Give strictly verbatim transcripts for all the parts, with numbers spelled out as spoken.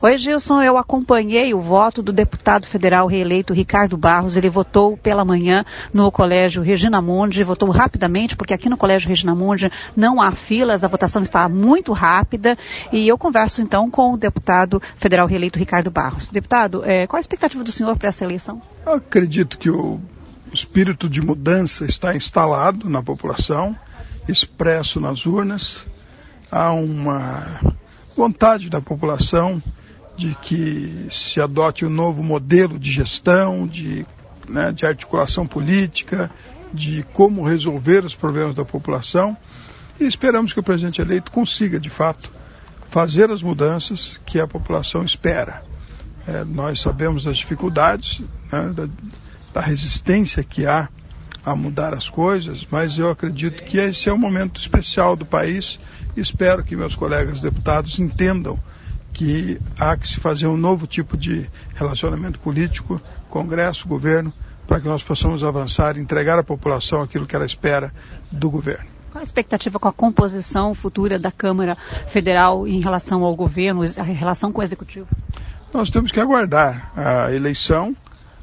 Oi, Gilson, eu acompanhei o voto do deputado federal reeleito Ricardo Barros. Ele votou pela manhã no Colégio Regina Mundi, votou rapidamente, porque aqui no Colégio Regina Mundi não há filas, a votação está muito rápida. E eu converso então com o deputado federal reeleito Ricardo Barros. Deputado, é, qual a expectativa do senhor para essa eleição? Eu acredito que o espírito de mudança está instalado na população, expresso nas urnas. Há uma vontade da população de que se adote um novo modelo de gestão, de, né, de articulação política, de como resolver os problemas da população. E esperamos que o presidente eleito consiga, de fato, fazer as mudanças que a população espera. É, nós sabemos das dificuldades, né, da, da resistência que há a mudar as coisas, mas eu acredito que esse é um momento especial do país e espero que meus colegas deputados entendam que há que se fazer um novo tipo de relacionamento político, Congresso, governo, para que nós possamos avançar e entregar à população aquilo que ela espera do governo. Qual a expectativa com a composição futura da Câmara Federal em relação ao governo, a relação com o Executivo? Nós temos que aguardar a eleição,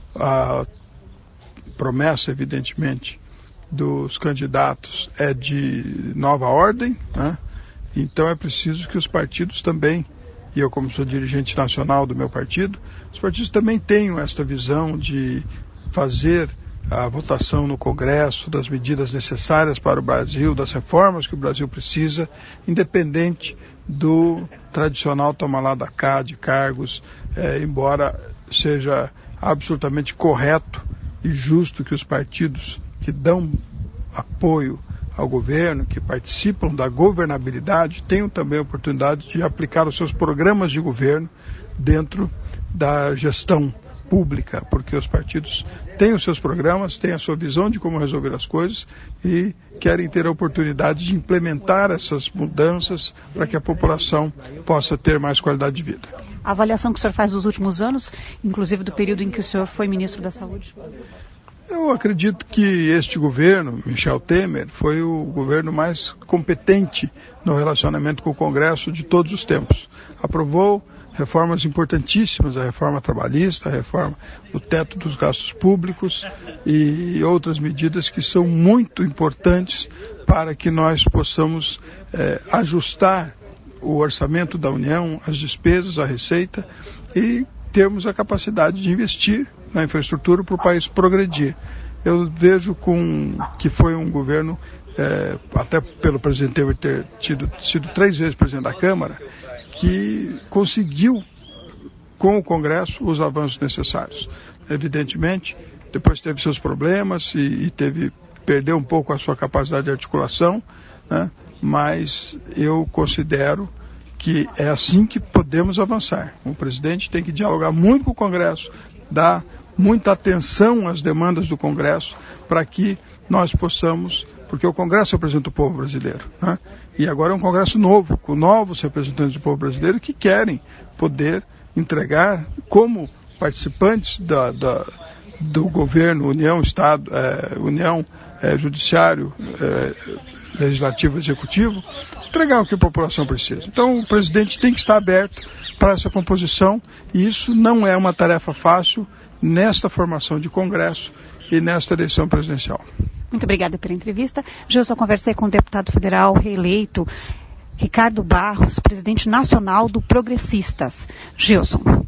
a promessa, evidentemente, dos candidatos é de nova ordem, né? Então é preciso que os partidos também, e eu como sou dirigente nacional do meu partido, os partidos também tenham esta visão de fazer a votação no Congresso das medidas necessárias para o Brasil, das reformas que o Brasil precisa, independente do tradicional toma lá da cá de cargos, é, embora seja absolutamente correto e justo que os partidos que dão apoio ao governo, que participam da governabilidade, tenham também a oportunidade de aplicar os seus programas de governo dentro da gestão pública, porque os partidos têm os seus programas, têm a sua visão de como resolver as coisas e querem ter a oportunidade de implementar essas mudanças para que a população possa ter mais qualidade de vida. A avaliação que o senhor faz dos últimos anos, inclusive do período em que o senhor foi ministro da Saúde? Eu acredito que este governo, Michel Temer, foi o governo mais competente no relacionamento com o Congresso de todos os tempos. Aprovou reformas importantíssimas, a reforma trabalhista, a reforma do teto dos gastos públicos e outras medidas que são muito importantes para que nós possamos eh, ajustar o orçamento da União, as despesas, a receita e termos a capacidade de investir na infraestrutura para o país progredir. Eu vejo com, que foi um governo, é, até pelo presidente Temer ter tido, sido três vezes presidente da Câmara, que conseguiu, com o Congresso, os avanços necessários. Evidentemente, depois teve seus problemas e, e teve, perdeu um pouco a sua capacidade de articulação, né? Mas eu considero que é assim que podemos avançar. O presidente tem que dialogar muito com o Congresso, dar muita atenção às demandas do Congresso para que nós possamos, porque o Congresso representa o povo brasileiro, né? E agora é um Congresso novo, com novos representantes do povo brasileiro que querem poder entregar como participantes da, da, do governo, União, Estado, é, União, é, Judiciário, é, Legislativo, Executivo, entregar o que a população precisa. Então o presidente tem que estar aberto para essa composição e isso não é uma tarefa fácil nesta formação de Congresso e nesta eleição presidencial. Muito obrigada pela entrevista. Gilson, conversei com o deputado federal reeleito Ricardo Barros, presidente nacional do Progressistas. Gilson.